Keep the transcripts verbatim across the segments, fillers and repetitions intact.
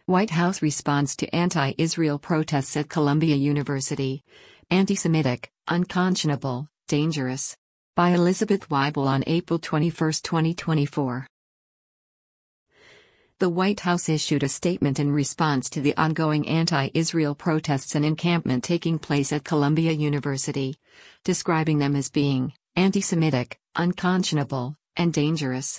White House responds to anti-Israel protests at Columbia University. Anti-Semitic, unconscionable, dangerous. By Elizabeth Weibel on April twenty-first, twenty twenty-four. The White House issued a statement in response to the ongoing anti-Israel protests and encampment taking place at Columbia University, describing them as being anti-Semitic, unconscionable, and dangerous.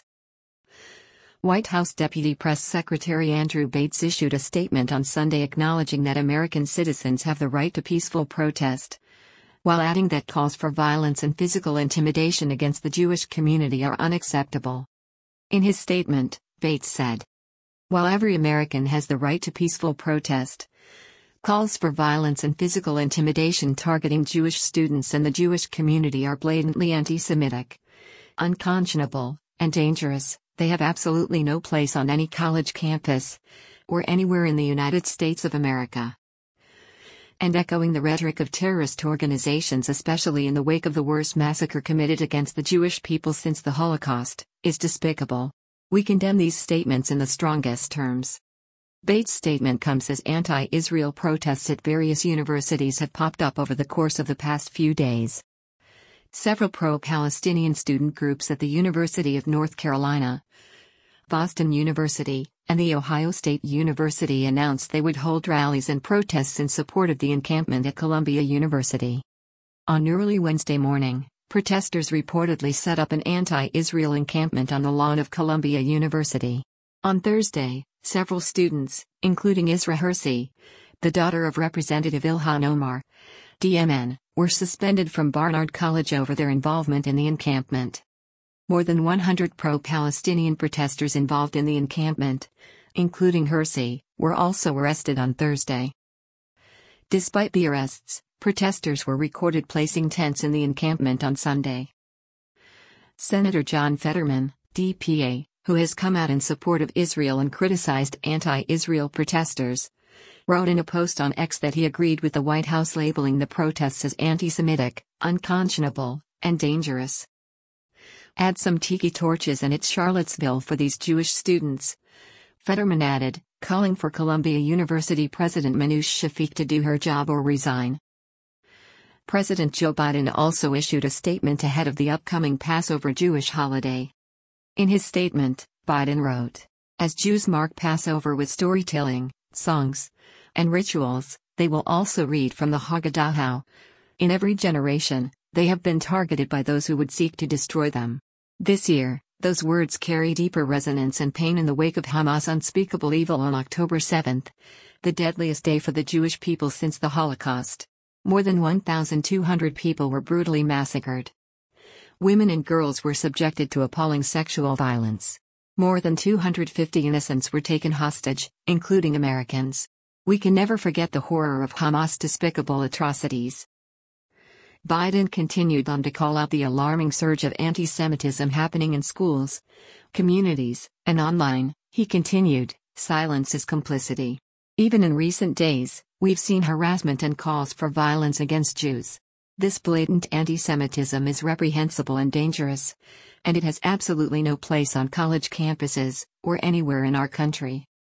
White House Deputy Press Secretary Andrew Bates issued a statement on Sunday acknowledging that American citizens have the right to peaceful protest, while adding that calls for violence and physical intimidation against the Jewish community are unacceptable. In his statement, Bates said, "While every American has the right to peaceful protest, calls for violence and physical intimidation targeting Jewish students and the Jewish community are blatantly anti-Semitic, unconscionable, and dangerous. They have absolutely no place on any college campus, or anywhere in the United States of America." And echoing the rhetoric of terrorist organizations, especially in the wake of the worst massacre committed against the Jewish people since the Holocaust, is despicable. We condemn these statements in the strongest terms. Bates' statement comes as anti-Israel protests at various universities have popped up over the course of the past few days. Several pro-Palestinian student groups at the University of North Carolina, Boston University, and The Ohio State University announced they would hold rallies and protests in support of the encampment at Columbia University. On early Wednesday morning, protesters reportedly set up an anti-Israel encampment on the lawn of Columbia University. On Thursday, several students, including Isra Hirsi, the daughter of Representative Ilhan Omar, D M N, were suspended from Barnard College over their involvement in the encampment. More than one hundred pro-Palestinian protesters involved in the encampment, including Hirsi, were also arrested on Thursday. Despite the arrests, protesters were recorded placing tents in the encampment on Sunday. Senator John Fetterman, D P A, who has come out in support of Israel and criticized anti-Israel protesters, wrote in a post on X that he agreed with the White House labeling the protests as anti-Semitic, unconscionable, and dangerous. "Add some tiki torches and it's Charlottesville for these Jewish students," Fetterman added, calling for Columbia University President Manoush Shafiq to do her job or resign. President Joe Biden also issued a statement ahead of the upcoming Passover Jewish holiday. In his statement, Biden wrote, "As Jews mark Passover with storytelling, songs, and rituals, they will also read from the Haggadah. In every generation, they have been targeted by those who would seek to destroy them. This year, those words carry deeper resonance and pain in the wake of Hamas' unspeakable evil on October seventh, the deadliest day for the Jewish people since the Holocaust. More than one thousand two hundred people were brutally massacred. Women and girls were subjected to appalling sexual violence. More than two hundred fifty innocents were taken hostage, including Americans. We can never forget the horror of Hamas' despicable atrocities." Biden continued on to call out the alarming surge of anti-Semitism happening in schools, communities, and online. He continued, "Silence is complicity. Even in recent days, we've seen harassment and calls for violence against Jews. This blatant anti-Semitism is reprehensible and dangerous, and it has absolutely no place on college campuses, or anywhere in our country."